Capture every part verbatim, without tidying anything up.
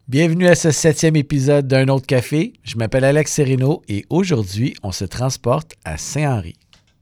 Bienvenue à ce septième épisode d'Un autre café. Je m'appelle Alex Sereno et aujourd'hui, on se transporte à Saint-Henri.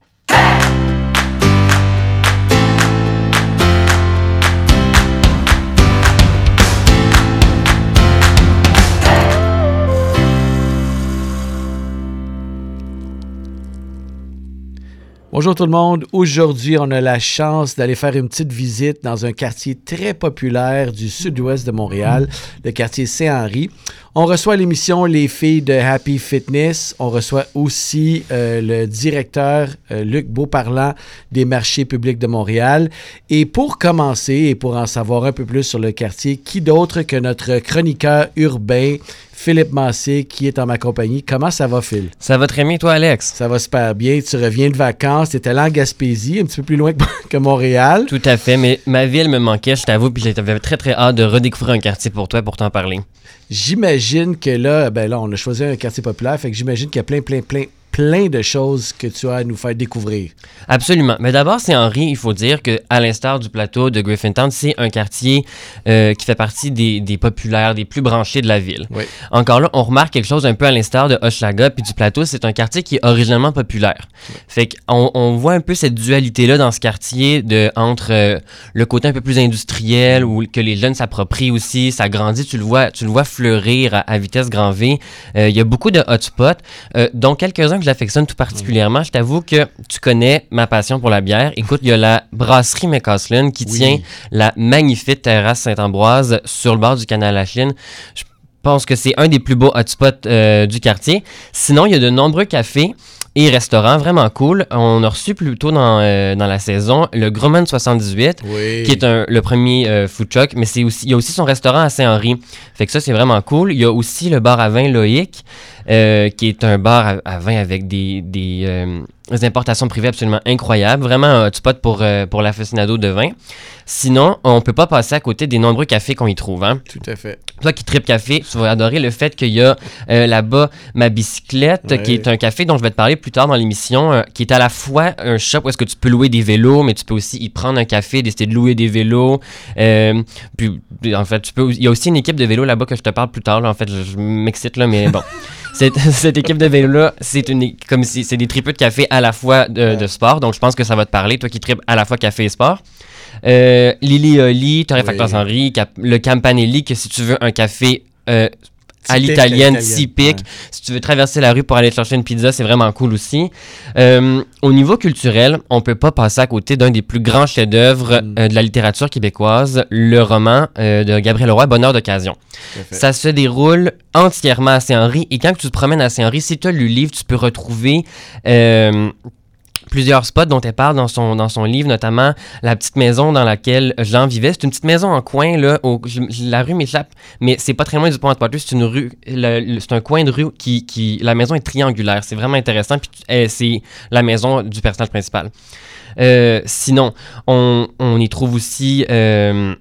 Bonjour tout le monde. Aujourd'hui, on a la chance d'aller faire une petite visite dans un quartier très populaire du sud-ouest de Montréal, le quartier Saint-Henri. On reçoit à l'émission les filles de Happy Fitness. On reçoit aussi euh, le directeur euh, Luc Beauparlant des marchés publics de Montréal. Et pour commencer et pour en savoir un peu plus sur le quartier, qui d'autre que notre chroniqueur urbain, Philippe Massé, qui est en ma compagnie. Comment ça va, Phil? Ça va très bien, toi, Alex? Ça va super bien. Tu reviens de vacances. Tu étais allé en Gaspésie, un petit peu plus loin que, que Montréal. Tout à fait, mais ma ville me manquait, je t'avoue, puis j'avais très, très hâte de redécouvrir un quartier pour toi, pour t'en parler. J'imagine que là, ben là, on a choisi un quartier populaire, fait que j'imagine qu'il y a plein, plein, plein, plein de choses que tu as à nous faire découvrir. Absolument. Mais d'abord, Saint-Henri, il faut dire qu'à l'instar du plateau de Griffintown, c'est un quartier euh, qui fait partie des, des populaires, des plus branchés de la ville. Oui. Encore là, on remarque quelque chose un peu à l'instar de Hochelaga puis du plateau, c'est un quartier qui est originalement populaire. Oui. Fait qu'on on voit un peu cette dualité-là dans ce quartier de, entre euh, le côté un peu plus industriel où que les jeunes s'approprient aussi, ça grandit, tu le vois, tu le vois fleurir à, à vitesse grand V. Euh, il y a beaucoup de hotspots, euh, dont quelques-uns que j'affectionne tout particulièrement. Mm. Je t'avoue que tu connais ma passion pour la bière. Écoute, il y a la brasserie McCaslin qui oui. tient la magnifique terrasse Saint-Ambroise sur le bord du canal La Chine. Je pense que c'est un des plus beaux hotspots euh, du quartier. Sinon, il y a de nombreux cafés et restaurants vraiment cool. On a reçu plus tôt dans, euh, dans la saison le Grumman soixante-dix-huit, oui. qui est un, le premier euh, food truck, mais c'est aussi, il y a aussi son restaurant à Saint-Henri. Fait que ça, c'est vraiment cool. Il y a aussi le bar à vin Loïc, euh, qui est un bar à, à vin avec des, des, euh, des importations privées absolument incroyables. Vraiment un hotspot pour, euh, pour l'aficionado de vin. Sinon, on peut pas passer à côté des nombreux cafés qu'on y trouve. Hein? Tout à fait. Toi qui tripes café, tu vas adorer le fait qu'il y a euh, là-bas Ma Bicyclette, ouais. qui est un café dont je vais te parler plus tard dans l'émission, euh, qui est à la fois un shop où est-ce que tu peux louer des vélos, mais tu peux aussi y prendre un café, décider de louer des vélos. Euh, puis, en fait, tu peux. Il y a aussi une équipe de vélos là-bas que je te parle plus tard. Là. En fait, je, je m'excite là, mais bon. Cette, cette équipe de vélo-là, c'est une comme si c'est des tripeux de café à la fois de, ouais. de sport, donc je pense que ça va te parler, toi qui tripes à la fois café et sport. Euh, Lili Oli, Torréfacteur oui. Henri, Cap- le Campanelli, que si tu veux un café euh, à l'italienne, typique, ouais. si tu veux traverser la rue pour aller chercher une pizza, c'est vraiment cool aussi. Euh, au niveau culturel, on peut pas passer à côté d'un des plus grands chefs-d'œuvre mm. euh, de la littérature québécoise, le roman euh, de Gabriel Roy, Bonheur d'occasion. Ça se déroule entièrement à Saint-Henri, et quand tu te promènes à Saint-Henri, si tu as lu le livre, tu peux retrouver Euh, plusieurs spots dont elle parle dans son, dans son livre, notamment la petite maison dans laquelle Jean vivait. C'est une petite maison en coin, là, au, je, la rue m'échappe, mais c'est pas très loin du pont de Poitevin, c'est une rue, le, le, c'est un coin de rue qui, qui, la maison est triangulaire, c'est vraiment intéressant, puis euh, c'est la maison du personnage principal. Euh, sinon, on, on y trouve aussi... Euh...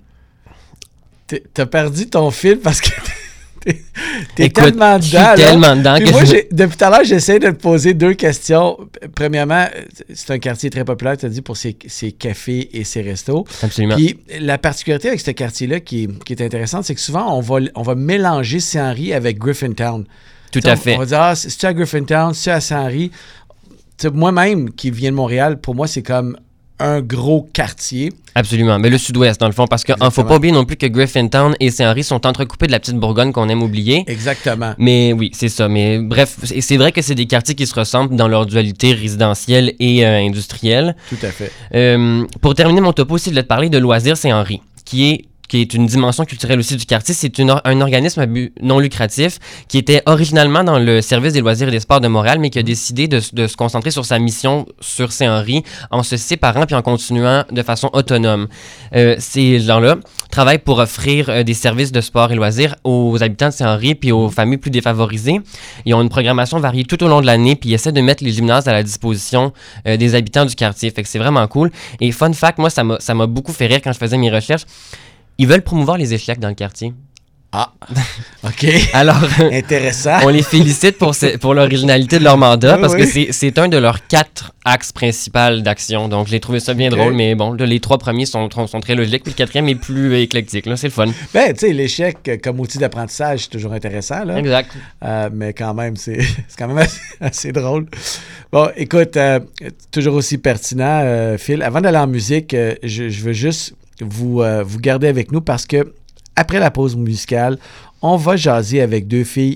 T'as perdu ton fil parce que... T'es, t'es Écoute, tellement dedans. Je suis tellement dedans que moi, je... j'ai, depuis tout à l'heure, j'essaie de te poser deux questions. Premièrement, c'est un quartier très populaire, tu as dit, pour ses, ses cafés et ses restos. Absolument. Puis la particularité avec ce quartier-là qui est, qui est intéressante, c'est que souvent, on va, on va mélanger Saint-Henri avec Griffintown. Tout T'sais, à on, fait. On va dire, ah, c'est-tu à Griffintown, c'est-tu à Saint-Henri? T'sais, moi-même, qui viens de Montréal, pour moi, c'est comme un gros quartier. Absolument, mais le sud-ouest dans le fond, parce qu'il ne faut pas oublier non plus que Griffintown et Saint-Henri sont entrecoupés de la petite Bourgogne qu'on aime oublier. Exactement. Mais oui, c'est ça. Mais bref, c'est vrai que c'est des quartiers qui se ressemblent dans leur dualité résidentielle et euh, industrielle. Tout à fait. Euh, pour terminer mon topo aussi, je vais te parler de Loisirs Saint-Henri, qui est qui est une dimension culturelle aussi du quartier. C'est une, un organisme à but non lucratif qui était originalement dans le service des loisirs et des sports de Montréal, mais qui a décidé de, de se concentrer sur sa mission sur Saint-Henri en se séparant puis en continuant de façon autonome. Euh, ces gens-là travaillent pour offrir euh, des services de sport et loisirs aux habitants de Saint-Henri puis aux familles plus défavorisées. Ils ont une programmation variée tout au long de l'année puis ils essaient de mettre les gymnases à la disposition euh, des habitants du quartier. Fait que c'est vraiment cool. Et fun fact, moi, ça m'a, ça m'a beaucoup fait rire quand je faisais mes recherches. Ils veulent promouvoir les échecs dans le quartier. Ah, OK. Alors, intéressant. On les félicite pour, ce, pour l'originalité de leur mandat, oui, parce oui. que c'est, c'est un de leurs quatre axes principaux d'action. Donc, j'ai trouvé ça bien okay. drôle, mais bon, là, les trois premiers sont, sont très logiques, puis le quatrième est plus éclectique. Là, c'est le fun. Ben, tu sais, l'échec comme outil d'apprentissage, c'est toujours intéressant. Là. Exact. Euh, mais quand même, c'est, c'est quand même assez, assez drôle. Bon, écoute, euh, toujours aussi pertinent, euh, Phil. Avant d'aller en musique, euh, je, je veux juste vous, euh, vous garder avec nous parce que après la pause musicale, on va jaser avec deux filles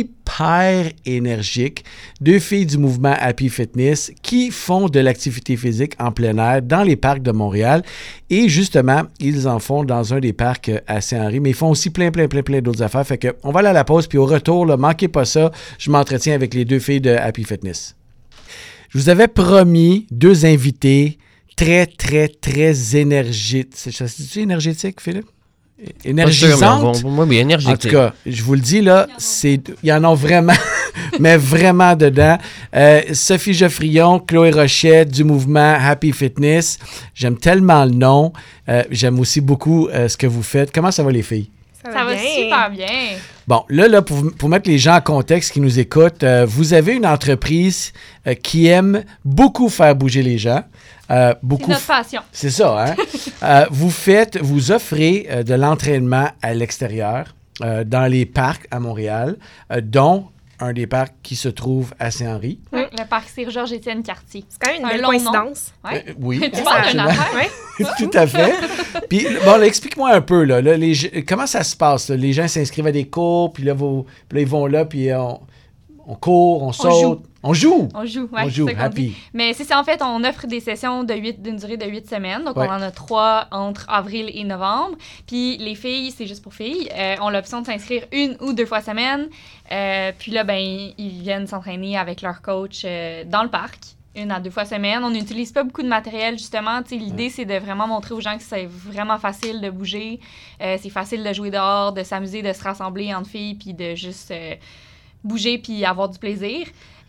hyper énergiques, deux filles du mouvement Happy Fitness qui font de l'activité physique en plein air dans les parcs de Montréal. Et justement, ils en font dans un des parcs à Saint-Henri, mais ils font aussi plein, plein, plein, plein d'autres affaires. Fait que on va aller à la pause, puis au retour, là, manquez pas ça, je m'entretiens avec les deux filles de Happy Fitness. Je vous avais promis deux invités très, très, très énergiques. Ça se dit énergétique, Philippe? Énergisante. Sûr, bon, oui, énergique. En tout cas, je vous le dis, là, c'est, il y en a vraiment, mais vraiment dedans. Euh, Sophie Geoffrion, Chloé Rochette du mouvement Happy Fitness. J'aime tellement le nom. Euh, j'aime aussi beaucoup euh, ce que vous faites. Comment ça va, les filles? Ça va, ça va super bien. Bon, là, là pour, pour mettre les gens en contexte qui nous écoutent, euh, vous avez une entreprise euh, qui aime beaucoup faire bouger les gens. Euh, beaucoup, c'est notre passion. C'est ça, hein? euh, vous faites, vous offrez euh, de l'entraînement à l'extérieur, euh, dans les parcs à Montréal, euh, dont un des parcs qui se trouve à Saint-Henri. Oui, le parc Sir-Georges-Étienne-Cartier. C'est quand même une belle coïncidence. Ouais. Euh, oui. Tu parles d'une affaire? Oui. Tout à fait. Puis, bon, là, explique-moi un peu, là, là les, comment ça se passe? Là? Les gens s'inscrivent à des cours, puis là, vous, puis là ils vont là, puis on, on court, on saute. On joue. On joue, oui. On joue, happy. Mais c'est ça, en fait, on offre des sessions de huit, d'une durée de huit semaines. Donc, ouais. on en a trois entre avril et novembre. Puis, les filles, c'est juste pour filles, euh, ont l'option de s'inscrire une ou deux fois semaine. Euh, puis là, ben, ils viennent s'entraîner avec leur coach euh, dans le parc, une à deux fois semaine. On n'utilise pas beaucoup de matériel, justement. T'sais, l'idée, ouais. c'est de vraiment montrer aux gens que c'est vraiment facile de bouger. Euh, c'est facile de jouer dehors, de s'amuser, de se rassembler entre filles, puis de juste euh, bouger puis avoir du plaisir.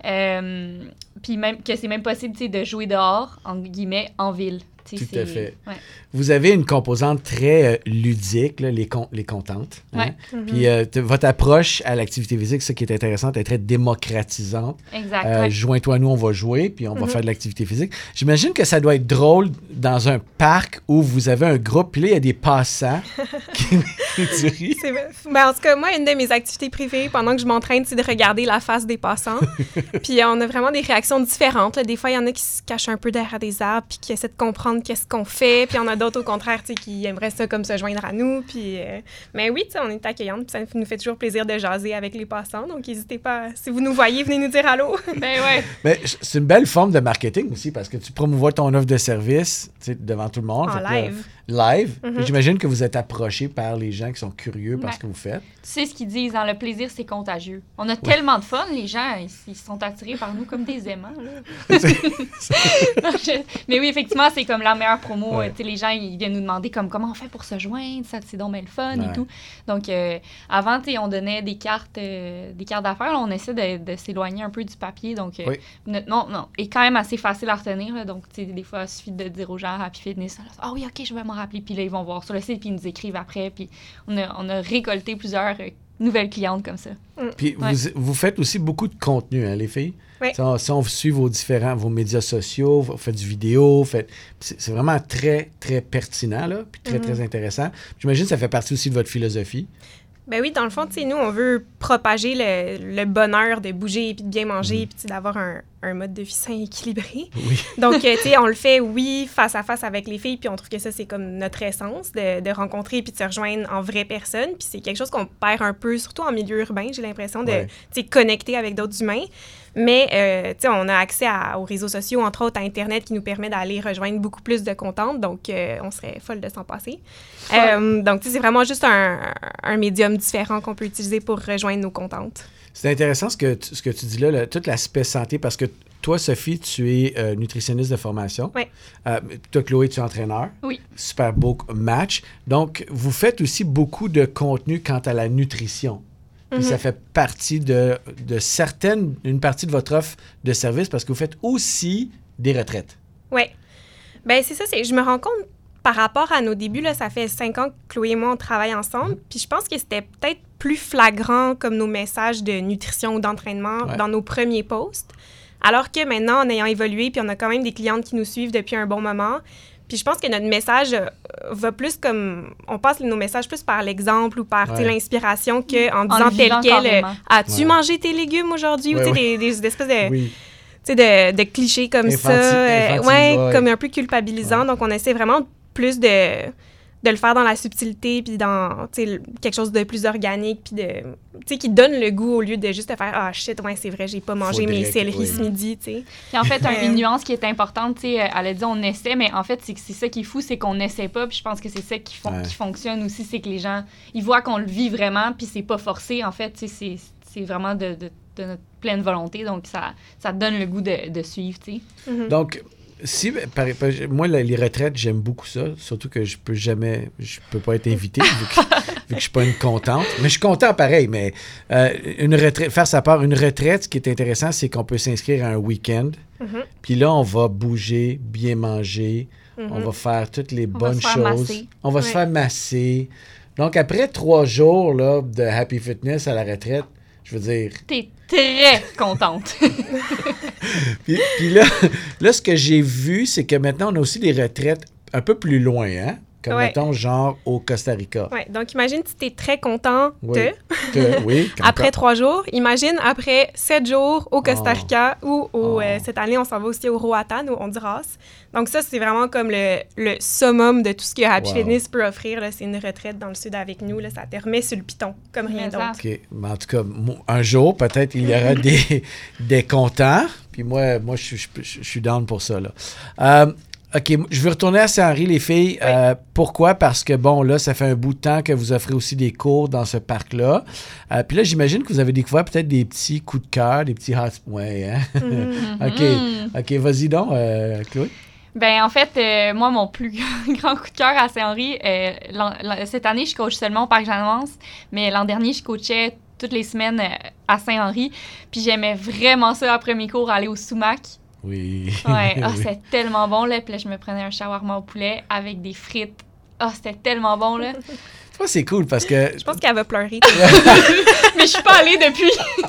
Euh, puis même que c'est même possible de jouer dehors, en guillemets, en ville. Tout c'est... à fait. Ouais. Vous avez une composante très euh, ludique, là, les, con- les contentes. Hein? Ouais. Mm-hmm. Puis euh, t- votre approche à l'activité physique, ce qui est intéressant, est très démocratisante. Exact. Euh, ouais. Joins-toi à nous, on va jouer, puis on mm-hmm. va faire de l'activité physique. J'imagine que ça doit être drôle dans un parc où vous avez un groupe, puis là, il y a des passants qui tu ris. C'est... Ben, en tout cas, moi, une de mes activités préférées pendant que je m'entraîne, c'est de regarder la face des passants. Puis on a vraiment des réactions différentes. Là. Des fois, il y en a qui se cachent un peu derrière des arbres, puis qui essaient de comprendre qu'est-ce qu'on fait. Puis on a d'autres, au contraire, qui aimeraient ça comme se joindre à nous. Puis, euh... Mais oui, on est accueillantes, puis ça nous fait toujours plaisir de jaser avec les passants. Donc, n'hésitez pas, si vous nous voyez, venez nous dire allô. Ben ouais. Mais c'est une belle forme de marketing aussi, parce que tu promouvois ton offre de service devant tout le monde. En live. Là, live. Mm-hmm. J'imagine que vous êtes approché par les gens qui sont curieux par ouais. ce que vous faites. Tu sais ce qu'ils disent, hein, le plaisir, c'est contagieux. On a ouais. tellement de fun, les gens, ils, ils sont attirés par nous comme des aimants. Là. non, je... Mais oui, effectivement, c'est comme la meilleure promo. Ouais. Les gens, ils viennent nous demander comme, comment on fait pour se joindre, ça, c'est donc bien le fun ouais. et tout. Donc, euh, avant, on donnait des cartes, euh, des cartes d'affaires. Là, on essaie de, de s'éloigner un peu du papier. Donc, euh, oui. notre, non, non, est quand même assez facile à retenir. Là, donc, des fois, il suffit de dire aux gens Happy Fitness, ah oui, OK, je vais m'en rappeler. Puis là, ils vont voir sur le site, puis ils nous écrivent après. Puis on a, on a récolté plusieurs euh, nouvelles clientes comme ça. Mm. Puis ouais. vous, vous faites aussi beaucoup de contenu, hein, les filles? Oui. Si on, si on suit vos différents, vos médias sociaux, vous faites du vidéo, faites, c'est, c'est vraiment très, très pertinent, là, puis très, mm-hmm. très intéressant. J'imagine que ça fait partie aussi de votre philosophie. Ben oui, dans le fond, tu sais, nous, on veut propager le, le bonheur de bouger, puis de bien manger, mmh. puis d'avoir un, un mode de vie sain équilibré. Oui. Donc, tu sais, on le fait, oui, face à face avec les filles, puis on trouve que ça, c'est comme notre essence, de, de rencontrer puis de se rejoindre en vraie personne. Puis c'est quelque chose qu'on perd un peu, surtout en milieu urbain, j'ai l'impression, de, ouais. tu sais, connecter avec d'autres humains. Mais, euh, tu sais, on a accès à, aux réseaux sociaux, entre autres à Internet, qui nous permet d'aller rejoindre beaucoup plus de contentes. Donc, euh, on serait folle de s'en passer. Euh, donc, tu sais, c'est vraiment juste un, un médium différent qu'on peut utiliser pour rejoindre nos contentes. C'est intéressant ce que tu, ce que tu dis là, là, tout l'aspect santé, parce que toi, Sophie, tu es euh, nutritionniste de formation. Oui. Euh, toi, Chloé, tu es entraîneur. Oui. Super beau match. Donc, vous faites aussi beaucoup de contenu quant à la nutrition. Puis mm-hmm. ça fait partie de, de certaines, une partie de votre offre de service parce que vous faites aussi des retraites. Oui. Bien, c'est ça. C'est, je me rends compte par rapport à nos débuts, là, ça fait cinq ans que Chloé et moi, on travaille ensemble. Puis je pense que c'était peut-être plus flagrant comme nos messages de nutrition ou d'entraînement Ouais. dans nos premiers posts. Alors que maintenant, en ayant évolué, puis on a quand même des clientes qui nous suivent depuis un bon moment. Puis je pense que notre message euh, va plus comme... On passe nos messages plus par l'exemple ou par tu sais, Ouais. l'inspiration qu'en En disant le tel vivant quel. euh, carrément. As-tu Ouais. mangé tes légumes aujourd'hui? Ouais, Ou tu sais, ouais. des, des espèces de... Oui. tu sais, de, de clichés comme Infanti- ça. euh, infantile, ouais, ouais. comme un peu culpabilisant. Ouais. Donc, on essaie vraiment plus de, de le faire dans la subtilité, puis dans, tu sais, le- quelque chose de plus organique, puis de, tu sais, qui donne le goût au lieu de juste te faire « Ah, shit, ouais, c'est vrai, j'ai pas mangé mes Faudrait que- céleris oui. ce midi, tu sais. » Puis en fait, un- Euh. une nuance qui est importante, tu sais, euh, elle a dit on essaie, mais en fait, c'est que c'est ça qui est fou, c'est qu'on n'essaie pas. Puis je pense que c'est ça qui, fon- Ouais. qui fonctionne aussi, c'est que les gens, ils voient qu'on le vit vraiment, puis c'est pas forcé. En fait, tu sais, c'est c'est vraiment de, de, de notre pleine volonté, donc ça, ça te donne le goût de, de suivre, tu sais. Mhm. Donc, si, par- par- moi, la- les retraites, j'aime beaucoup ça. Surtout que je peux jamais, je peux pas être invité vu que, vu que je suis pas une contente. Mais je suis content pareil. Mais euh, une retraite, faire sa part, une retraite, ce qui est intéressant, c'est qu'on peut s'inscrire à un week-end. Mhm. Puis là, on va bouger, bien manger. Mhm. On va faire toutes les On va bonnes se faire choses. masser. On va se Ouais. faire masser. Donc, après trois jours là, de Happy Fitness à la retraite, je veux dire, T'es très contente. Puis, puis là, là, ce que j'ai vu, c'est que maintenant, on a aussi des retraites un peu plus loin, hein? Comme, Ouais. mettons, genre au Costa Rica. Ouais, donc, imagine si tu es très content Oui. de... Que- oui. comme Après quoi- trois jours, imagine après sept jours au Costa Oh. Rica ou au, Oh. euh, cette année, on s'en va aussi au Roatan, au Honduras. Donc ça, c'est vraiment comme le, le summum de tout ce que Happy Wow. Fitness peut offrir. là. C'est une retraite dans le sud avec nous. Là. Ça te remet sur le piton, comme rien Mais ça, d'autre. OK. Mais en tout cas, mo- un jour, peut-être, il y aura des, des contents. Puis moi, moi je, suis- je, je, je suis down pour ça. Là. Euh, OK, je veux retourner à Saint-Henri, les filles. Oui. Euh, pourquoi? Parce que, bon, là, ça fait un bout de temps que vous offrez aussi des cours dans ce parc-là. Euh, puis là, j'imagine que vous avez découvert peut-être des petits coups de cœur, des petits hot... Ouais, hein? Mhm. OK. Mhm. OK, vas-y donc, euh, Chloé. Ben en fait, euh, moi, mon plus grand coup de cœur à Saint-Henri, euh, l'an- l'an- cette année, je coach seulement au Parc Jeanne-Mance, mais l'an dernier, je coachais toutes les semaines euh, à Saint-Henri, puis j'aimais vraiment ça après mes cours, aller au sumac. Oui. Ouais, ah, Oui. c'était tellement bon, là, puis là, je me prenais un shawarma au poulet avec des frites. Ah, c'était tellement bon, là. Tu vois, c'est cool parce que... Je pense qu'elle va pleurer. Mais je suis pas allée depuis.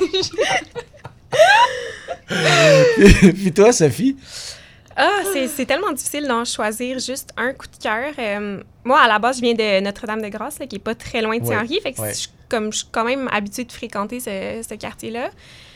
Puis toi, Sophie? Ah, c'est c'est tellement difficile d'en choisir juste un coup de cœur. Euh, moi, à la base, je viens de Notre-Dame-de-Grâce, là, qui est pas très loin de Ouais, Saint-Henri. Fait que ouais. je, comme, je suis quand même habituée de fréquenter ce, ce quartier-là.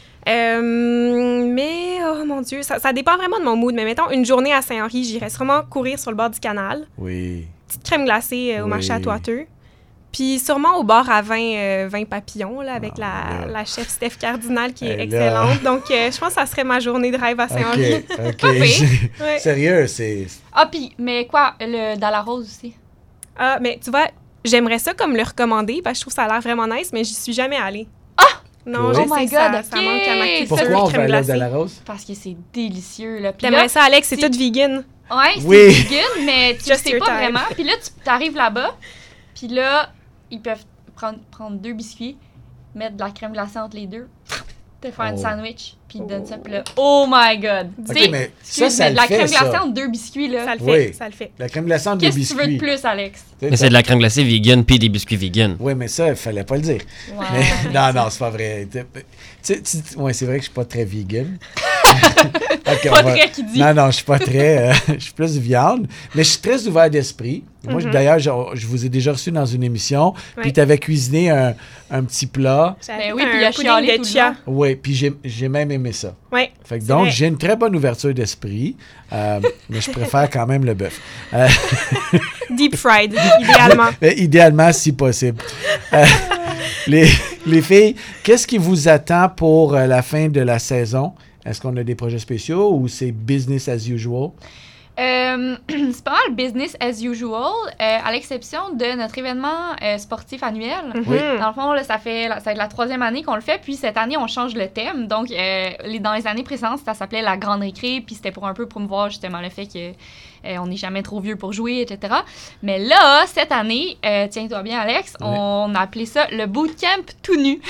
Euh, mais, oh mon Dieu, ça, ça dépend vraiment de mon mood. Mais mettons, une journée à Saint-Henri, j'irais sûrement courir sur le bord du canal. Oui. Petite crème glacée euh, au Oui. marché à Toiteux. Puis sûrement au bar à vin, euh, vin papillon, là, avec Ah, la, là. la chef Steph Cardinal qui est Elle, là. excellente. Donc, euh, je pense que ça serait ma journée de rêve à Saint-Henri. OK, OK. Pas pire. Ouais. Sérieux, c'est... Ah, puis, mais quoi, le, dans la rose aussi. Ah, mais tu vois, j'aimerais ça comme le recommander parce que je trouve que ça a l'air vraiment nice, mais j'y suis jamais allée. Ah! Non, Oh je my sais, God, ça, ça ok. manque à ma culture Pourquoi de on va crème aller à glacée. la rose? Parce que c'est délicieux, là. Puis là, T'aimerais ça, Alex? C'est si- tout vegan. ouais, c'est Oui. vegan, mais tu Just sais your pas time. vraiment. Puis là, tu arrives là-bas, puis là, ils peuvent prendre, prendre deux biscuits, mettre de la crème glacée entre les deux, te faire Oh. un sandwich, puis ils te donnent ça, puis là, oh my God! OK, Tu sais, mais ça, excuse, ça mais le de la fait, crème glacée ça. entre deux biscuits, là. Ça le Oui. fait, ça le fait. La crème glacée entre des Qu'est-ce que tu veux biscuits. de plus, Alex? Mais c'est de la crème glacée vegan puis des biscuits vegan. Oui, mais ça, il fallait pas le dire. Ouais, Mais- mais non, ça- non, c'est pas vrai. Tu sais, tu- oui, c'est vrai que je suis pas très vegan. OK, on Pas va- très qui dit. Non, non, je suis pas très... euh, je suis plus viande. Mais je suis très ouvert d'esprit. Moi, Mhm. d'ailleurs, je, je vous ai déjà reçu dans une émission. Puis Oui. tu avais cuisiné un, un petit plat. J'avais Ben oui, fait puis il a un pudding chialé de tout le chia. long. Oui, puis j'ai j'ai même aimé ça. Oui. Fait que C'est donc, vrai. j'ai une très bonne ouverture d'esprit, euh, mais je préfère quand même le bœuf. Euh, Deep fried, idéalement. mais idéalement, si possible. Euh, les, les filles, qu'est-ce qui vous attend pour euh, la fin de la saison? Est-ce qu'on a des projets spéciaux ou c'est business as usual? Euh, c'est pas mal business as usual, euh, à l'exception de notre événement euh, sportif annuel. Oui. Mhm. Dans le fond, là, ça fait la, ça va être la troisième année qu'on le fait, puis cette année, on change le thème. Donc, euh, les, dans les années précédentes, ça s'appelait la Grande Récré, puis c'était pour un peu promouvoir justement le fait que Euh, on n'est jamais trop vieux pour jouer, et cetera. Mais là, cette année, euh, tiens-toi bien, Alex, oui. on a appelé ça le bootcamp tout nu.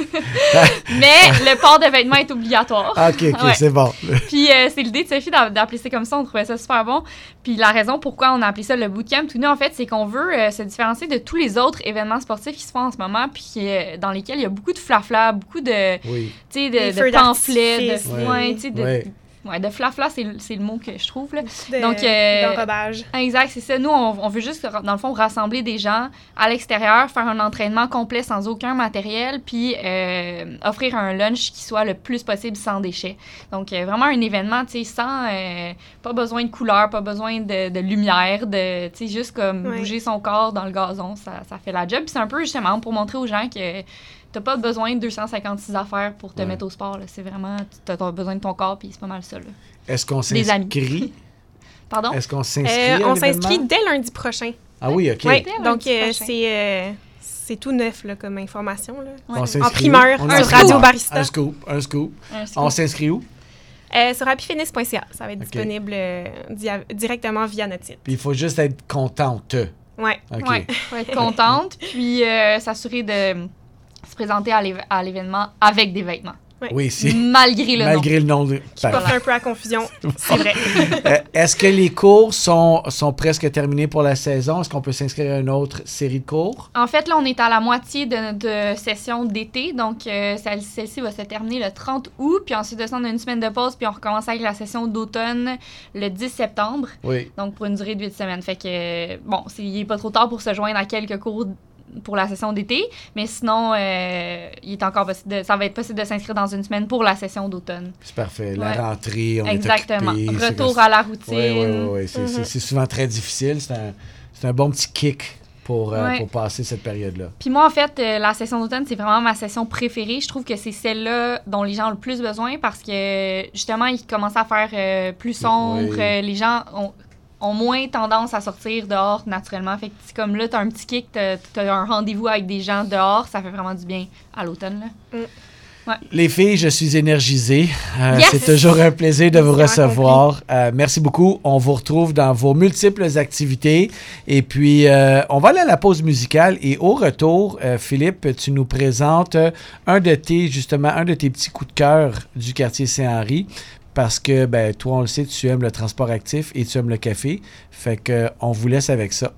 Mais le port de vêtements est obligatoire. OK, OK, ouais. c'est bon. Puis euh, c'est l'idée de Sophie d'appeler ça comme ça. On trouvait ça super bon. Puis la raison pourquoi on a appelé ça le bootcamp tout nu, en fait, c'est qu'on veut euh, se différencier de tous les autres événements sportifs qui se font en ce moment, puis euh, dans lesquels il y a beaucoup de flafla, beaucoup de, oui. tu sais, de, de pamphlets, de soins, tu sais, de... Ouais. Ouais, de flafla, c'est, c'est le mot que je trouve. Là. De, Donc, euh, d'enrobage. Exact, c'est ça. Nous, on, on veut juste, dans le fond, rassembler des gens à l'extérieur, faire un entraînement complet sans aucun matériel, puis euh, offrir un lunch qui soit le plus possible sans déchets. Donc, euh, vraiment un événement, tu sais, sans... Euh, pas besoin de couleur, pas besoin de, de lumière, de, tu sais, juste comme ouais. bouger son corps dans le gazon, ça, ça fait la job. Puis c'est un peu, justement, pour montrer aux gens que... T'as pas besoin de deux cent cinquante-six affaires pour te ouais. mettre au sport. Là. C'est vraiment... T'as, t'as besoin de ton corps, puis c'est pas mal ça. Là. Est-ce qu'on s'inscrit? Pardon? Est-ce qu'on s'inscrit euh, à On l'événement? s'inscrit dès lundi prochain. Ah oui, OK. Oui, donc euh, c'est, euh, c'est tout neuf là, comme information. Là. Ouais. En primeur, on sur Radio Barista. Un scoop, un scoop. Un scoop. On s'inscrit où? Euh, sur happy fitness point c a. Ça va être okay. disponible euh, dia- directement via notre site. Puis il faut juste être contente. Oui. OK. Ouais, faut être contente, puis euh, s'assurer de... se présenter à, l'éve- à l'événement avec des vêtements. Oui, oui c'est... Malgré le Malgré nom. le nom. De... Qui porte un peu à confusion, c'est vrai. euh, est-ce que les cours sont, sont presque terminés pour la saison? Est-ce qu'on peut s'inscrire à une autre série de cours? En fait, là, on est à la moitié de notre session d'été. Donc, euh, celle- celle-ci va se terminer le trente août. Puis ensuite, de ça, on a une semaine de pause. Puis on recommence avec la session d'automne le dix septembre. Oui. Donc, pour une durée de huit semaines. Fait que, euh, bon, c'est, il n'est pas trop tard pour se joindre à quelques cours pour la session d'été, mais sinon, euh, il est encore possible de, ça va être possible de s'inscrire dans une semaine pour la session d'automne. C'est parfait. La ouais. rentrée, on Exactement. est occupé. Retour c'est... à la routine. Oui, oui, oui. oui. C'est, mm-hmm. c'est, c'est souvent très difficile. C'est un, c'est un bon petit kick pour, euh, ouais. pour passer cette période-là. Puis moi, en fait, euh, la session d'automne, c'est vraiment ma session préférée. Je trouve que c'est celle-là dont les gens ont le plus besoin parce que, justement, il commence à faire euh, plus sombre. Oui. Euh, les gens ont... ont moins tendance à sortir dehors naturellement. Fait que c'est comme là, t'as un petit kick, t'as, t'as un rendez-vous avec des gens dehors, ça fait vraiment du bien à l'automne, là. Mm. Ouais. Les filles, je suis énergisée. Euh, yes! C'est toujours un plaisir de vous C'est recevoir. Euh, merci beaucoup. On vous retrouve dans vos multiples activités. Et puis, euh, on va aller à la pause musicale. Et au retour, euh, Philippe, tu nous présentes un de tes, justement, un de tes petits coups de cœur du quartier Saint-Henri. Parce que, ben, toi, on le sait, tu aimes le transport actif et tu aimes le café. Fait que, on vous laisse avec ça.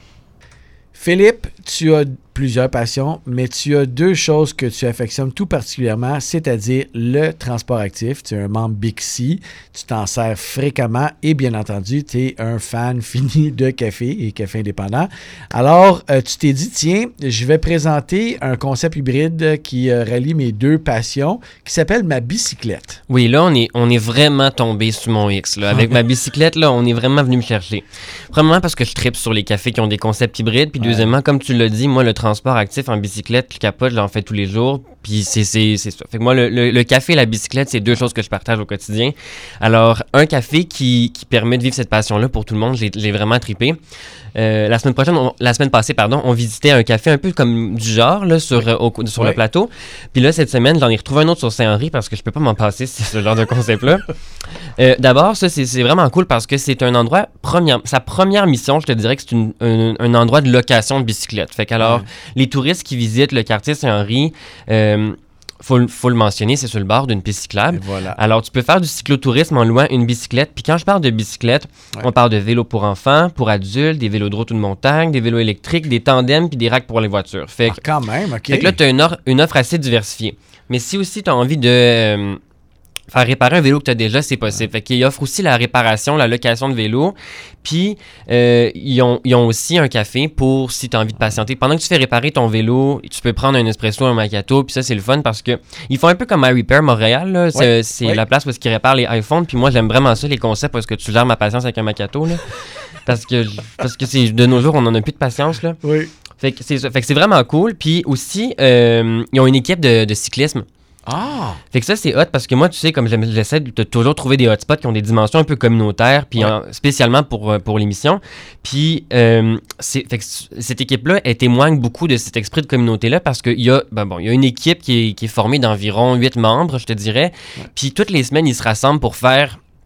Philippe, tu as plusieurs passions, mais tu as deux choses que tu affectionnes tout particulièrement, c'est-à-dire le transport actif. Tu es un membre Bixi, tu t'en sers fréquemment et bien entendu, tu es un fan fini de café et café indépendant. Alors, euh, tu t'es dit, tiens, je vais présenter un concept hybride qui euh, rallie mes deux passions, qui s'appelle ma bicyclette. Oui, là, on est, on est vraiment tombé sur mon X. Là. Avec ma bicyclette, là, on est vraiment venu me chercher. Premièrement, parce que je tripe sur les cafés qui ont des concepts hybrides. Puis ouais. deuxièmement, comme tu l'as dit, moi, le transport actif en bicyclette, je capote, je l'en fais tous les jours. Puis c'est, c'est, c'est ça. Fait que moi, le, le, le café et la bicyclette, c'est deux choses que je partage au quotidien. Alors, un café qui, qui permet de vivre cette passion-là pour tout le monde, j'ai, j'ai vraiment trippé. Euh, la semaine prochaine, on, la semaine passée, pardon, on visitait un café un peu comme du genre là, sur, euh, au, sur ouais. le plateau. Puis là, cette semaine, j'en ai retrouvé un autre sur Saint-Henri parce que je peux pas m'en passer, c'est ce genre de concept-là. Euh, d'abord, ça, c'est, c'est vraiment cool parce que c'est un endroit, première, sa première mission, je te dirais que c'est une, un, un endroit de location de bicyclette. Fait qu'alors, ouais. les touristes qui visitent le quartier Saint-Henri, euh, Faut, faut le mentionner, c'est sur le bord d'une piste cyclable. Voilà. Alors, tu peux faire du cyclotourisme en louant une bicyclette. Puis quand je parle de bicyclette, ouais. on parle de vélos pour enfants, pour adultes, des vélos de route ou de montagne, des vélos électriques, des tandems puis des racks pour les voitures. Fait que, ah, quand même, OK. Fait que là, tu as une, or- une offre assez diversifiée. Mais si aussi tu as envie de... Euh, faire réparer un vélo que tu as déjà, c'est possible. Fait qu'ils offrent aussi la réparation, la location de vélo. Puis, euh, ils, ont, ils ont aussi un café pour si tu as envie de patienter. Pendant que tu fais réparer ton vélo, tu peux prendre un espresso, un macchiato. Puis ça, c'est le fun parce que ils font un peu comme MyRepair Montréal. Là. C'est, ouais, c'est ouais. la place où ils réparent les iPhones. Puis moi, j'aime vraiment ça, les concepts, parce que tu gères ma patience avec un macchiato. Là. parce que, parce que c'est, de nos jours, on n'en a plus de patience. Là. Oui. Fait que c'est, fait que c'est vraiment cool. Puis aussi, euh, ils ont une équipe de, de cyclisme. Ah! Fait que ça, c'est hot parce que moi, tu sais, comme j'essaie de toujours trouver des hotspots qui ont des dimensions un peu communautaires, puis ouais. en, spécialement pour, pour l'émission. Puis, euh, c'est, fait que cette équipe-là, elle témoigne beaucoup de cet esprit de communauté-là parce qu'il y a, ben bon, il y a une équipe qui est, qui est formée d'environ huit membres, je te dirais. Ouais. Puis, toutes les semaines, ils se rassemblent pour faire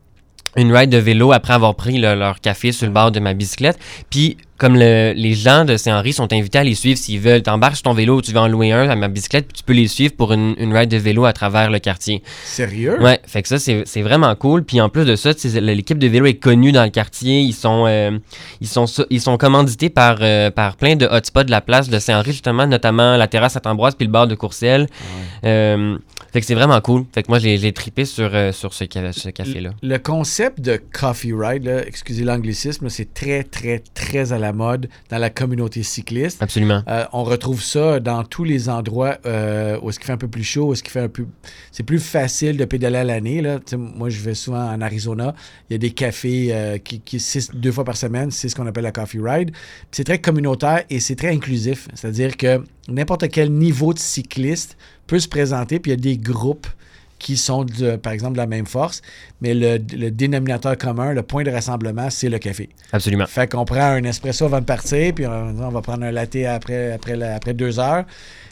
une ride de vélo après avoir pris le, leur café sur le bord de ma bicyclette. Puis, comme le, les gens de Saint-Henri sont invités à les suivre s'ils veulent, t'embarques sur ton vélo, tu vas en louer un à ma bicyclette, puis tu peux les suivre pour une, une ride de vélo à travers le quartier. Sérieux? Ouais, fait que ça, c'est, c'est vraiment cool. Puis en plus de ça, l'équipe de vélo est connue dans le quartier. Ils sont, euh, ils sont, ils sont commandités par, euh, par plein de hotspots de la place de Saint-Henri, justement, notamment la terrasse à Ambroise puis le bar de Courcelles. Ouais. Euh, fait que c'est vraiment cool. Fait que moi, j'ai, j'ai trippé sur, euh, sur ce, ce café-là. Le concept de Coffee Ride, là, excusez l'anglicisme, là, c'est très, très, très à la mode dans la communauté cycliste. Absolument. Euh, on retrouve ça dans tous les endroits euh, où est-ce qu'il fait un peu plus chaud, où est-ce qu'il fait un peu... C'est plus facile de pédaler à l'année, là. Moi, je vais souvent en Arizona. Il y a des cafés euh, qui, qui six, deux fois par semaine. C'est ce qu'on appelle la Coffee Ride. Puis c'est très communautaire et c'est très inclusif. C'est-à-dire que n'importe quel niveau de cycliste peut se présenter, puis il y a des groupes qui sont, de, par exemple, de la même force, mais le, le dénominateur commun, le point de rassemblement, c'est le café. Absolument. Fait qu'on prend un espresso avant de partir, puis on, on va prendre un latte après, après, la, après deux heures.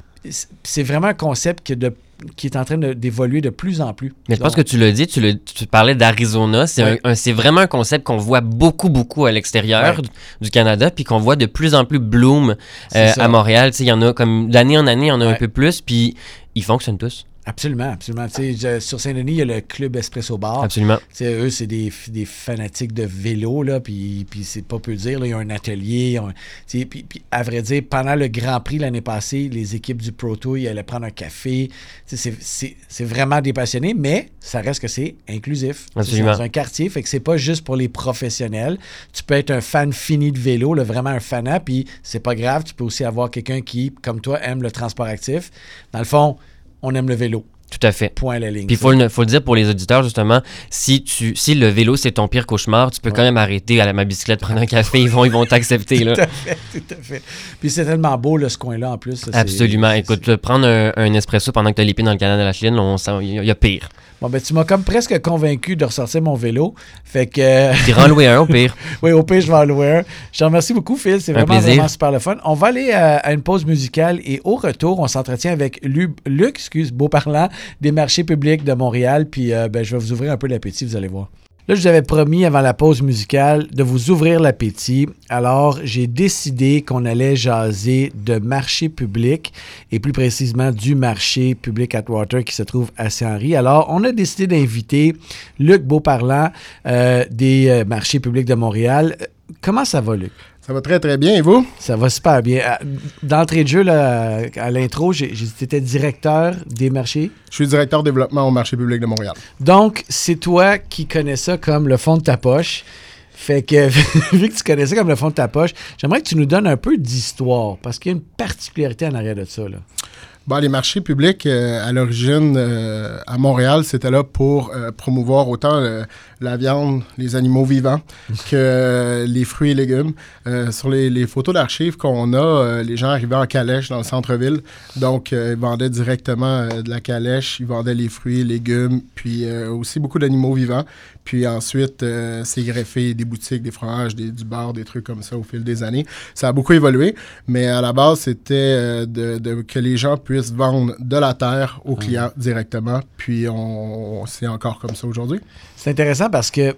C'est vraiment un concept qui, de, qui est en train de, d'évoluer de plus en plus. Mais je pense que tu l'as dit, tu, le, tu parlais d'Arizona. C'est, ouais. un, un, c'est vraiment un concept qu'on voit beaucoup, beaucoup à l'extérieur ouais. du, du Canada, puis qu'on voit de plus en plus bloom euh, à Montréal. Il y en a comme d'année en année, il y en a ouais. un peu plus, puis ils fonctionnent tous. Absolument, absolument. Je, sur Saint-Denis, il y a le Club Espresso Bar. Absolument. T'sais, eux, c'est des, des fanatiques de vélo, là, puis, puis c'est pas peu dire, là, ils ont un atelier. Ont, puis, puis, à vrai dire, pendant le Grand Prix l'année passée, les équipes du Pro Tour, ils allaient prendre un café. C'est, c'est, c'est vraiment des passionnés, mais ça reste que c'est inclusif. Absolument. C'est dans un quartier, fait que c'est pas juste pour les professionnels. Tu peux être un fan fini de vélo, là, vraiment un fanat, puis c'est pas grave, tu peux aussi avoir quelqu'un qui, comme toi, aime le transport actif. Dans le fond, on aime le vélo. Tout à fait. Point à la ligne. Puis il faut, le, faut le dire pour les auditeurs, justement, si tu si le vélo, c'est ton pire cauchemar, tu peux ouais. quand même arrêter à la, ma bicyclette, prendre un café, ils vont, ils vont t'accepter. Là. Tout à fait, tout à fait. Puis c'est tellement beau, là, ce coin-là, en plus. Ça, absolument. C'est, Écoute, c'est... prendre un, un espresso pendant que tu as les pieds dans le canal de la Chine, il y a pire. Bon, ben tu m'as comme presque convaincu de ressortir mon vélo. Fait que... Tu iras en louer un, au pire. Oui, au pire, je vais en louer un. Je te remercie beaucoup, Phil. C'est vraiment, vraiment super le fun. On va aller à, à une pause musicale et au retour, on s'entretient avec Luc, Luc excuse, Beauparlant, des marchés publics de Montréal. Puis euh, ben, je vais vous ouvrir un peu l'appétit, vous allez voir. Là, je vous avais promis avant la pause musicale de vous ouvrir l'appétit. Alors, j'ai décidé qu'on allait jaser de marché public et plus précisément du marché public Atwater qui se trouve à Saint-Henri. Alors, on a décidé d'inviter Luc Beauparlant euh, des euh, marchés publics de Montréal. Comment ça va, Luc? Ça va très, très bien. Et vous? Ça va super bien. D'entrée de jeu, là, à l'intro, j'ai, j'étais directeur des marchés. Je suis directeur développement au marché public de Montréal. Donc, c'est toi qui connais ça comme le fond de ta poche. Fait que, vu que tu connais ça comme le fond de ta poche, j'aimerais que tu nous donnes un peu d'histoire, parce qu'il y a une particularité en arrière de ça, là. Bon, les marchés publics, euh, à l'origine, euh, à Montréal, c'était là pour euh, promouvoir autant euh, la viande, les animaux vivants, que euh, les fruits et légumes. Euh, sur les, les photos d'archives qu'on a, euh, les gens arrivaient en calèche dans le centre-ville. Donc, euh, ils vendaient directement euh, de la calèche, ils vendaient les fruits et légumes, puis euh, aussi beaucoup d'animaux vivants. Puis ensuite, euh, c'est greffé des boutiques, des fromages, des, du bar, des trucs comme ça au fil des années. Ça a beaucoup évolué, mais à la base, c'était euh, de, de, que les gens puissent vendre de la terre aux clients mmh. directement. Puis on, on, c'est encore comme ça aujourd'hui. C'est intéressant parce que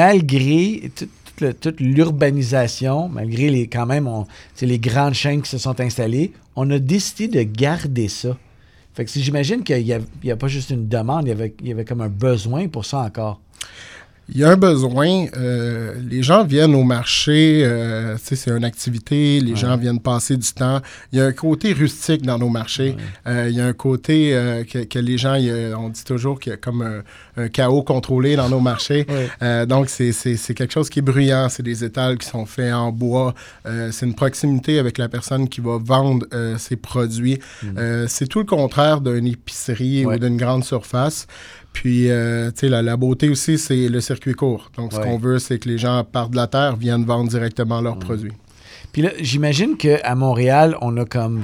malgré tout, tout le, toute l'urbanisation, malgré les, quand même on, les grandes chaînes qui se sont installées, on a décidé de garder ça. Fait que si j'imagine qu'il n'y a, a pas juste une demande, il y, avait, il y avait comme un besoin pour ça encore. Il y a un besoin. Euh, les gens viennent au marché, euh, tu sais, c'est une activité, les ouais. gens viennent passer du temps. Il y a un côté rustique dans nos marchés. Ouais. Euh, il y a un côté euh, que, que les gens, a, on dit toujours qu'il y a comme un, un chaos contrôlé dans nos marchés. Ouais. Euh, donc, c'est, c'est, c'est quelque chose qui est bruyant. C'est des étals qui sont faits en bois. Euh, c'est une proximité avec la personne qui va vendre euh, ses produits. Mmh. Euh, c'est tout le contraire d'une épicerie ouais. ou d'une grande surface. Puis, euh, tu sais, la, la beauté aussi, c'est le circuit court. Donc, ce ouais. qu'on veut, c'est que les gens partent de la terre, viennent vendre directement leurs mmh. produits. Puis là, j'imagine qu'à Montréal, on a comme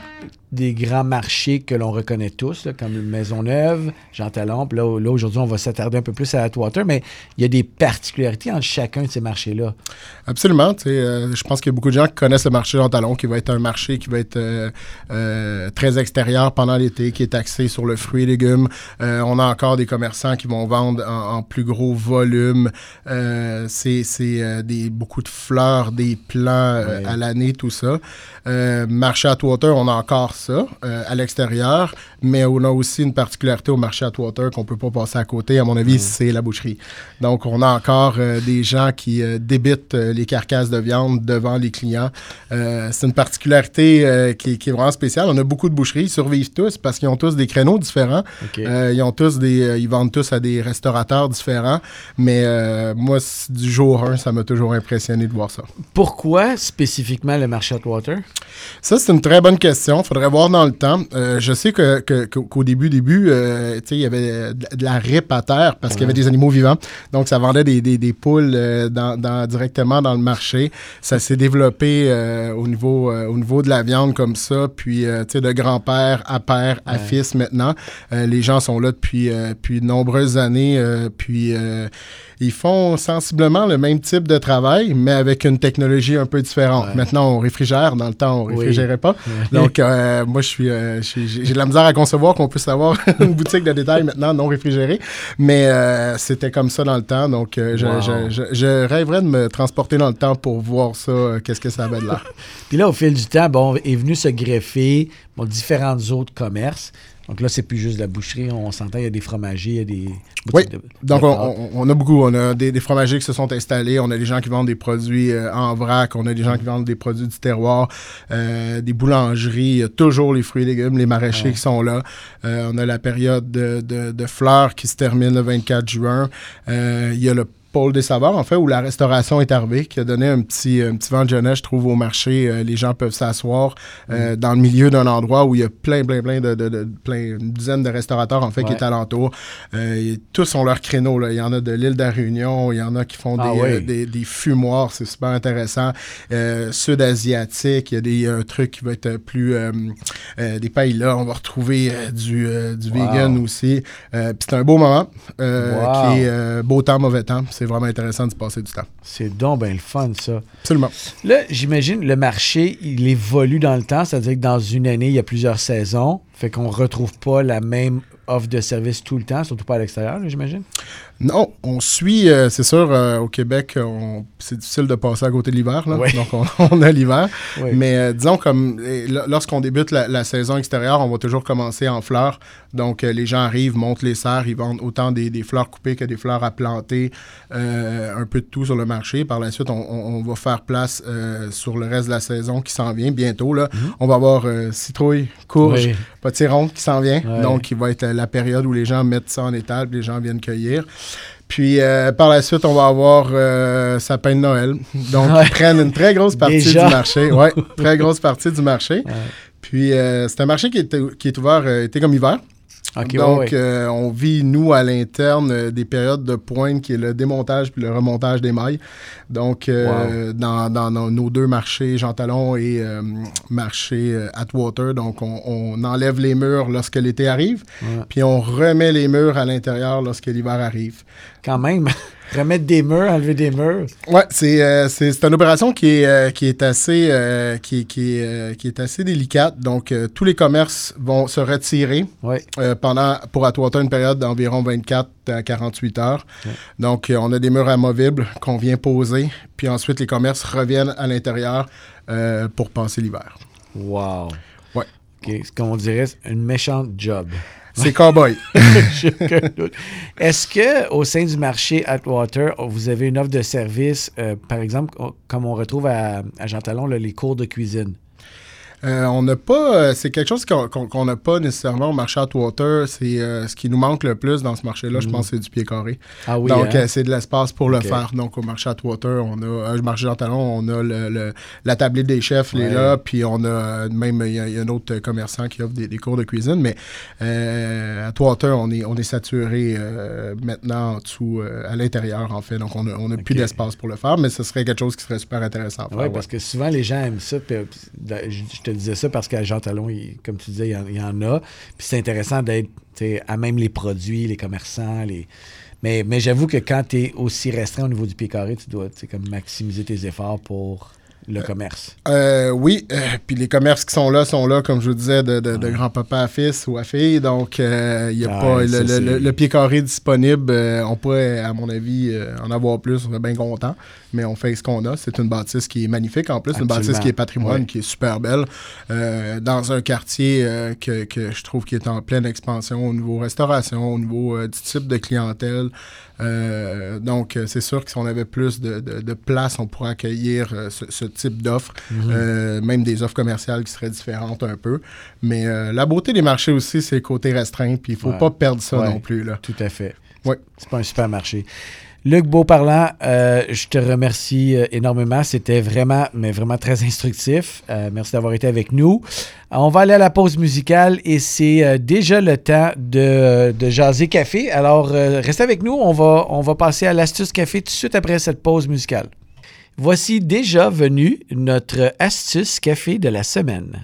des grands marchés que l'on reconnaît tous, là, comme Maisonneuve, Jean Talon. Puis là, là, aujourd'hui, on va s'attarder un peu plus à Atwater, mais il y a des particularités entre chacun de ces marchés-là. Absolument. Euh, je pense qu'il y a beaucoup de gens qui connaissent le marché Jean Talon, qui va être un marché qui va être euh, euh, très extérieur pendant l'été, qui est axé sur le fruit et légumes. Euh, on a encore des commerçants qui vont vendre en, en plus gros volume. Euh, c'est c'est euh, des, beaucoup de fleurs, des plants euh, ouais. à l'année, tout ça. Euh, marché Atwater, on a encore ça euh, à l'extérieur, mais on a aussi une particularité au marché Atwater qu'on ne peut pas passer à côté. À mon avis, mmh. c'est la boucherie. Donc, on a encore euh, des gens qui euh, débitent euh, les carcasses de viande devant les clients. Euh, c'est une particularité euh, qui, qui est vraiment spéciale. On a beaucoup de boucheries. Ils survivent tous parce qu'ils ont tous des créneaux différents. Okay. Euh, ils ont tous des, euh, ils vendent tous à des restaurateurs différents. Mais euh, moi, du jour un, ça m'a toujours impressionné de voir ça. Pourquoi spécifiquement le marché Atwater? Ça, c'est une très bonne question. Il faudrait voir dans le temps. Euh, je sais que, que, qu'au début, début euh, il y avait de, de la ripe à terre parce ouais. qu'il y avait des animaux vivants. Donc, ça vendait des, des, des poules euh, dans, dans, directement dans le marché. Ça s'est développé euh, au, niveau, euh, au niveau de la viande comme ça. Puis, euh, tu sais, de grand-père à père à ouais. fils maintenant. Euh, les gens sont là depuis, euh, depuis de nombreuses années. Euh, puis, euh, ils font sensiblement le même type de travail, mais avec une technologie un peu différente. Ouais. Maintenant, on réfrigère. Dans le temps, on ne réfrigérait oui. pas. Ouais. Donc, euh, moi, je suis, euh, j'ai, j'ai de la misère à concevoir qu'on puisse avoir une boutique de détail maintenant non réfrigérée. Mais euh, c'était comme ça dans le temps. Donc, euh, je, wow. je, je, je rêverais de me transporter dans le temps pour voir ça, euh, qu'est-ce que ça avait de l'air. Puis là, au fil du temps, bon, est venu se greffer bon, différents autres commerces. Donc là, c'est plus juste la boucherie. On s'entend, il y a des fromagers, il y a des... Oui, de, donc de on, on, on a beaucoup. On a des, des fromagers qui se sont installés. On a des gens qui vendent des produits euh, en vrac. On a des gens qui vendent des produits du terroir. Euh, des boulangeries. Il y a toujours les fruits et légumes, les maraîchers ouais. qui sont là. Euh, on a la période de, de, de fleurs qui se termine le vingt-quatre juin. Euh, il y a le Pôle des saveurs, en fait, où la restauration est arrivée, qui a donné un petit, un petit vent de jeunesse, je trouve, au marché. Euh, les gens peuvent s'asseoir euh, mm. dans le milieu d'un endroit où il y a plein, plein, plein de, de, de plein, une dizaine de restaurateurs, en fait, ouais. qui est alentour. Euh, tous ont leur créneau, là. Il y en a de l'île de la Réunion, il y en a qui font ah, des, oui. euh, des, des fumoirs, c'est super intéressant. Euh, Sud-asiatique, il y a des, un truc qui va être plus... Euh, euh, des paillas, on va retrouver euh, du, euh, du wow. vegan aussi. Euh, Puis c'est un beau moment, euh, wow. qui est euh, beau temps, mauvais temps. C'est vraiment intéressant de passer du temps. C'est donc bien le fun, ça. Absolument. Là, j'imagine, le marché, il évolue dans le temps, c'est-à-dire que dans une année, il y a plusieurs saisons, fait qu'on ne retrouve pas la même offre de service tout le temps, surtout pas à l'extérieur, là, j'imagine? Non, on suit, euh, c'est sûr, euh, au Québec, on, c'est difficile de passer à côté de l'hiver, là, oui. donc on, on a l'hiver. Oui. Mais euh, disons, comme lorsqu'on débute la, la saison extérieure, on va toujours commencer en fleurs. Donc, euh, les gens arrivent, montent les serres, ils vendent autant des, des fleurs coupées que des fleurs à planter, euh, un peu de tout sur le marché. Par la suite, on, on, on va faire place euh, sur le reste de la saison qui s'en vient bientôt. Là. Mm-hmm. On va avoir euh, citrouille, courge, oui. potiron qui s'en vient. Oui. Donc, il va être la période où les gens mettent ça en étal, les gens viennent cueillir. Puis, euh, par la suite, on va avoir euh, sapin de Noël. Donc, ouais. ils prennent une très grosse partie Déjà? du marché. Oui, très grosse partie du marché. Ouais. Puis, euh, c'est un marché qui est, qui est ouvert euh, été comme hiver. Okay, Donc, ouais, ouais. Euh, on vit, nous, à l'interne, euh, des périodes de pointe qui est le démontage puis le remontage des mailles. Donc, euh, wow. dans, dans, dans nos deux marchés, Jean Talon et euh, marché euh, Atwater, donc on, on enlève les murs lorsque l'été arrive, ouais. puis on remet les murs à l'intérieur lorsque l'hiver arrive. Quand même, remettre des murs, enlever des murs. Oui, c'est, euh, c'est, c'est une opération qui est, euh, qui est, assez, euh, qui, qui, est, euh, qui est assez délicate. Donc, euh, tous les commerces vont se retirer ouais. euh, pendant, pour Atwater, une période d'environ vingt-quatre à quarante-huit heures. Ouais. Donc, euh, on a des murs amovibles qu'on vient poser. Puis ensuite, les commerces reviennent à l'intérieur euh, pour passer l'hiver. Wow! Ouais. OK, c'est comme on dirait, une méchante job. C'est cowboy. Est-ce qu'au sein du marché Atwater, vous avez une offre de service, euh, par exemple, comme on retrouve à, à Jean Talon, là, les cours de cuisine? Euh, on n'a pas... Euh, c'est quelque chose qu'on qu'on, qu'on n'a pas nécessairement au marché Atwater. C'est euh, ce qui nous manque le plus dans ce marché-là, mmh. je pense, c'est du pied carré. Ah oui, Donc, hein? euh, c'est de l'espace pour okay. le faire. Donc, au marché Atwater, on a... Euh, marché Jean Talon, on a le, le, la tablée des chefs, ouais. les là, puis on a même... Il y, y a un autre commerçant qui offre des, des cours de cuisine, mais euh, Atwater, on est, on est saturé euh, maintenant en dessous, euh, à l'intérieur, en fait. Donc, on n'a on a okay. plus d'espace pour le faire, mais ce serait quelque chose qui serait super intéressant à faire. Oui, ouais. parce que souvent, les gens aiment ça. Puis, je te disais ça parce qu'à Jean Talon, il, comme tu disais, il y en, il y en a. Puis c'est intéressant d'être à même les produits, les commerçants, les... Mais, mais j'avoue que quand tu es aussi restreint au niveau du pied carré, tu dois comme maximiser tes efforts pour le commerce. Euh, oui, euh, puis les commerces qui sont là sont là, comme je vous disais, de, de, de grand-papa à fils ou à fille. Donc, il euh, n'y a ah, pas... Le, le, le, le pied carré disponible, euh, on pourrait, à mon avis, euh, en avoir plus. On serait bien content. Mais on fait ce qu'on a. C'est une bâtisse qui est magnifique. En plus, Absolument. Une bâtisse qui est patrimoine, ouais. qui est super belle. Euh, dans un quartier euh, que, que je trouve qui est en pleine expansion au niveau restauration, au niveau euh, du type de clientèle. Euh, donc, c'est sûr que si on avait plus de, de, de place, on pourrait accueillir euh, ce, ce type d'offres. Mm-hmm. euh, même des offres commerciales qui seraient différentes un peu. Mais euh, la beauté des marchés aussi, c'est le côté restreint. Puis il ne faut ouais. pas perdre ça ouais. non plus. Là. Tout à fait. Ouais. C'est pas un supermarché. Luc Beauparlant, euh, je te remercie euh, énormément. C'était vraiment, mais vraiment très instructif. Euh, merci d'avoir été avec nous. Euh, on va aller à la pause musicale et c'est euh, déjà le temps de, de jaser café. Alors, euh, restez avec nous. On va, on va passer à l'astuce café tout de suite après cette pause musicale. Voici déjà venu notre astuce café de la semaine.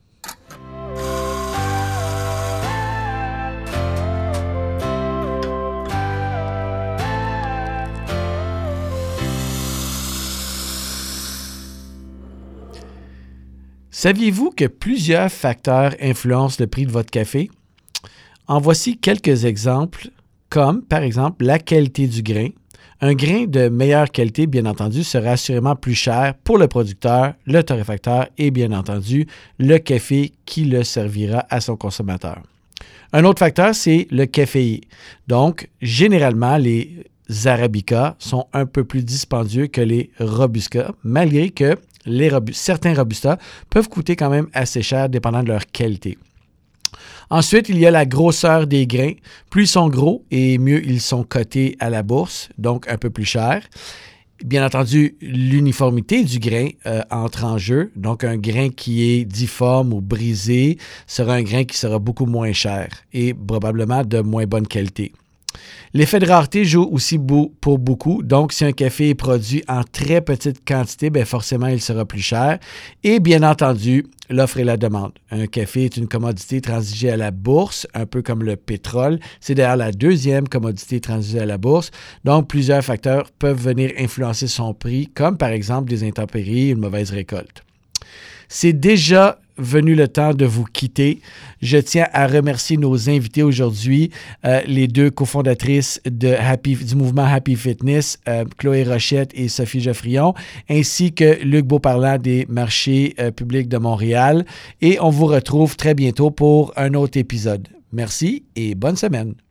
Saviez-vous que plusieurs facteurs influencent le prix de votre café? En voici quelques exemples, comme par exemple la qualité du grain. Un grain de meilleure qualité, bien entendu, sera assurément plus cher pour le producteur, le torréfacteur et bien entendu le café qui le servira à son consommateur. Un autre facteur, c'est le caféier. Donc, généralement, les Arabica sont un peu plus dispendieux que les Robusta, malgré que les robu- certains Robusta peuvent coûter quand même assez cher dépendant de leur qualité. Ensuite, il y a la grosseur des grains. Plus ils sont gros et mieux ils sont cotés à la bourse, donc un peu plus cher. Bien entendu, l'uniformité du grain euh, entre en jeu. Donc, un grain qui est difforme ou brisé sera un grain qui sera beaucoup moins cher et probablement de moins bonne qualité. L'effet de rareté joue aussi beau pour beaucoup. Donc, si un café est produit en très petite quantité, bien forcément, il sera plus cher. Et bien entendu, l'offre et la demande. Un café est une commodité transigée à la bourse, un peu comme le pétrole. C'est d'ailleurs la deuxième commodité transigée à la bourse. Donc, plusieurs facteurs peuvent venir influencer son prix, comme par exemple des intempéries, une mauvaise récolte. C'est déjà venu le temps de vous quitter. Je tiens à remercier nos invités aujourd'hui, euh, les deux cofondatrices de Happy, du mouvement Happy Fitness, euh, Chloé Rochette et Sophie Geoffrion, ainsi que Luc Beauparlant des marchés euh, publics de Montréal. Et on vous retrouve très bientôt pour un autre épisode. Merci et bonne semaine.